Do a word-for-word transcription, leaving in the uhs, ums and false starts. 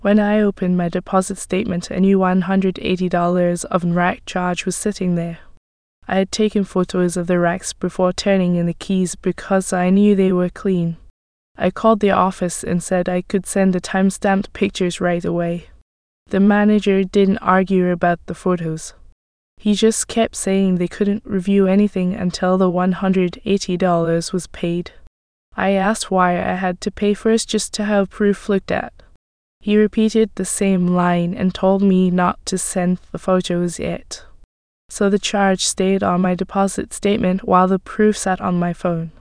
When I opened my deposit statement, a new one hundred eighty dollars of rack charge was sitting there. I had taken photos of the racks before turning in the keys because I knew they were clean. I called the office and said I could send the time-stamped pictures right away. The manager didn't argue about the photos. He just kept saying they couldn't review anything until the one hundred eighty dollars was paid. I asked why I had to pay first just to have proof looked at. He repeated the same line and told me not to send the photos yet. So the charge stayed on my deposit statement while the proof sat on my phone.